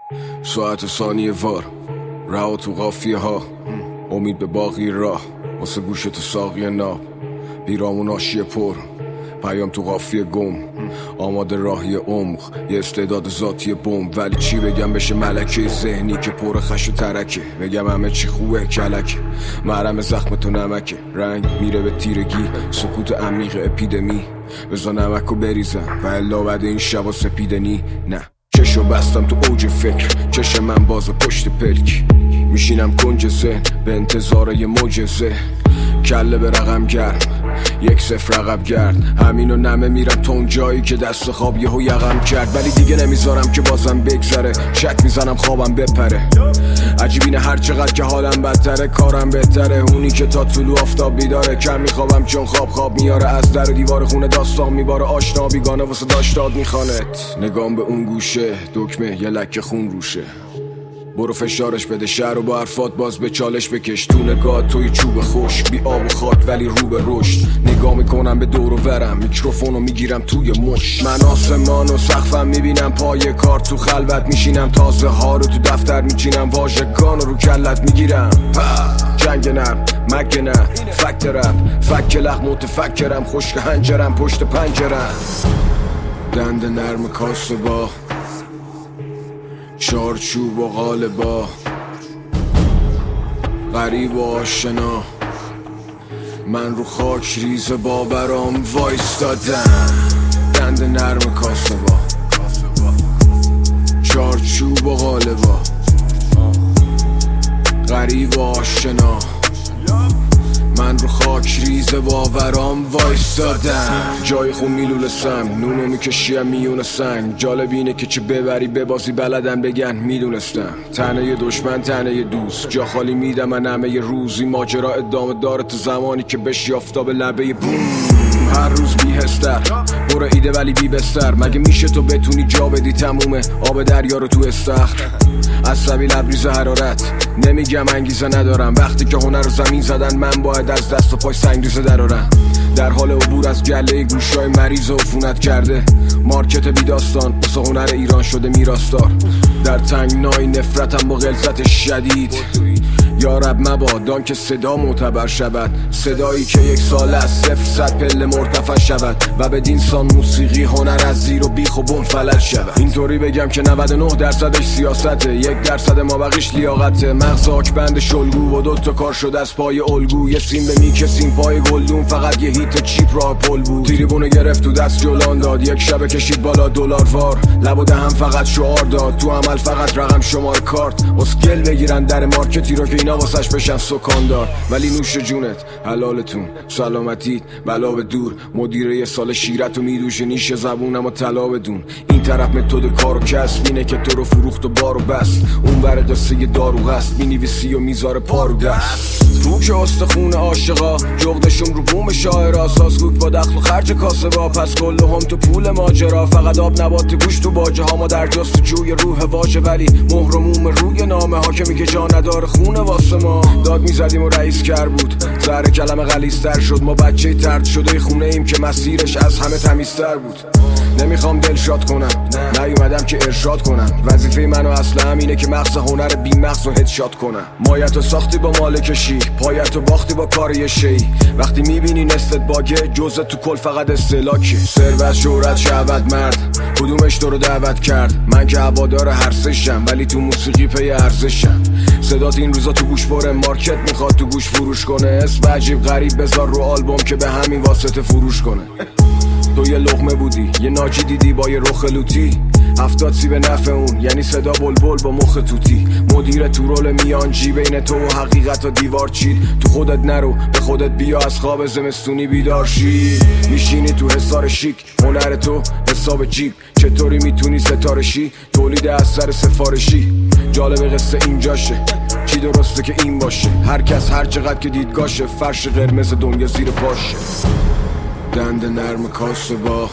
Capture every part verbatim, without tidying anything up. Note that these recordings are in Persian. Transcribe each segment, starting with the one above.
ساعت و ثانیه وار رها تو قافیه ها، امید به باقی راه واسه گوش تو ساقی ناب، بیرامون آشیه پر پیام تو قافیه گم، آماده راهی عمق یه استعداد ذاتی بم. ولی چی بگم بشه ملکه ذهنی که پر خش و ترکه، بگم همه چی خوبه کلک مرهم زخم تو نمکه، رنگ میره به تیرگی سکوت عمیق اپیدمی، بزا نمکو بریزم و الا بعد این شبا سپیدنی. نه چشو بستم تو اوج فکر، چشم من باز پشت پلک، میشینم کنج ذهن به انتظار یه معجزه، کله به رقم گرم یک صفر عقب گرد، همینو نمه میرم تا اون جایی که دست خواب یهو یقم کرد. ولی دیگه نمیذارم که بازم بگذره، شک میزنم خوابم بپره، عجیب اینه هر چقدر که حالم بدتره کارم بهتره، اونی که تا طلوع آفتاب بیداره، کم میخوابم چون خواب خواب میاره، از در و دیوار خونه داستان میباره، آشنا بیگانه واسه داشتاد میخوانت، نگام به اون گوشه دکمه یه لکه خون روشه، برو فشارش بده شهر و با حرفات باز به چالش بکش، تو نگاه توی چوب خشک بی آب و خاک ولی رو به رشد، نگاه میکنم به دور و ورم میکروفونو میگیرم توی مش، من آسمان و سقفم میبینم پای کار، تو خلوت میشینم تازه ها رو تو دفتر میچینم، واژگان رو کلت میگیرم، جنگ نرم مگه نه فکت رپ فک لخ متفکرم، خشک هنجرم پشت پنجرم، دند نرم کاسه با چارچوب و غالبا، غریب و آشنا من رو خاک ریز باورام وایستادم، دند نرم کاسه با چارچوب و غالبا، غریب و آشنا من رو خاک ریز باورام وایستادم، جای خون میلولستم نونو میکشیم میون سنگ، جالب اینه که چه ببری ببازی بلدن بگن میدونستم، تنه دشمن تنه دوست جا خالی میدم من همه روزی، ماجرا ادامه داره تا زمانی که بشی آفتاب لبه بوم، هر روز بیهستر برو ایده ولی بی بستر، مگه میشه تو بتونی جا بدی تمومه آب دریا رو تو استخر، عصبی لبریز حرارت نمیگم انگیزه ندارم، وقتی که هنر رو زمین زدن من باید از دست و پای سنگریزه درارم، در حال عبور از گله گوشای مریض و عفونت کرده، مارکت بی داستان واسه هنر ایران شده میراستار، در تنگنای نفرتم با غلظت شدید، یا رب مبادان که صدا معتبر شود، صدایی که یک سال از صفر صد پله مرتفع شود و به دینسان موسیقی هنر از زیر و بیخ و بم فلج شود، اینطوری بگم که نود و نه درصدش سیاسته، یک درصد ما بقیش لیاقته، مغز آکبند شلگو و دوتا کار شده از پای الگو، یه سیم به میکسیم پای گلدون فقط یه هیت چیپ راه پل بود، تریبونو گرفت تو دست جولان داد، یک شب کشید بالا دلار وار، لب و دهم فقط شعار داد، تو عمل فقط رقم شمار کارت، اسکل بگیرن در مارکتی رو که اینا واسش بشن سکاندار، ولی نوش جونت حلالتون سلامتیت بلا به دور، مدیره یه سال شیرت و میدوشه نیش زبونم و طلا بدون، این طرف متد کار و کسب اینه که تو رو فروخت و بار و بست، اون بر قصه دارو هست مینویسی و میذاره پارو دست، تو که استخون عاشقا جغدشون رو بوم شاعرا، سازگوک با دخل و خرج کاسه با، پس کل هم تو پول ماجرا، فقط آب نبات گوش تو باجه ها، ما در جستجوی روح واژه ولی مهر و موم روی نامه ها که میگه جا نداره خونه واسه ما، داد میزدیم و رئیس کر بود زهر کلمه غلیظ‌تر شد، ما بچه طرد شده خونه ایم که مسیرش از همه تمیزتر بود، نمیخوام دلشاد کنم نیومدم که ارشاد کنم، وظیفه منو اصلا همینه که مغز هنر بی مغز و هدشات کنم، مایتو ساختی با مالکشی پایتو باختی با کار یه شی، وقتی میبینی نستت باگه جزء تو کل فقط استهلاکی، ثروت شهرت شهوت مرد کدومش تو رو دعوت کرد، من که هوادار هر سشم ولی تو موسیقی پی ارزشم، صدات این روزا تو گوش بره مارکت میخواد تو گوش فروش کنه، اسم عجیب غریب بذار رو آلبوم که به همین واسطه فروش کنه، تو یه لقمه بودی یه ناجی دیدی با یه رخ لوتی، هفتاد سی به نفع اون یعنی صدا بلبل با مخ توتی، مدیر تو رول میانجی بین تو و حقیقت و دیوار چید، تو خودت نرو به خودت بیا از خواب زمستونی بیدار شی، میشینی تو حصار شیک هنر تو حساب جیب، چطوری میتونی ستاره شی تولید اثر سفارشی، جالب قصه اینجاشه چی درسته که این باشه، هر کس هر چقدر که دیدگاشه، فرش قرمز دنیا زیر پاشه، دند نرم کاسه با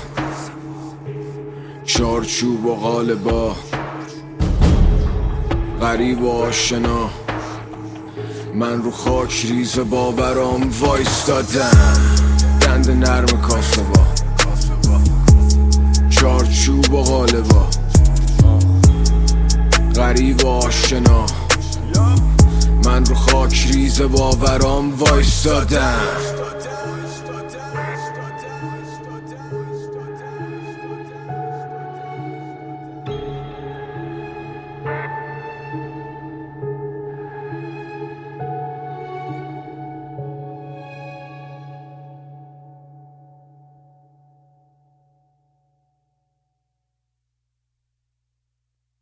چارچوب و غالبا، غریب و آشنا من رو خاک ریز باورام وایستادم، دند نرم کاسه با چارچوب و غالبا، غریب و آشنا، من رو خاک ریز باورام وایستادم.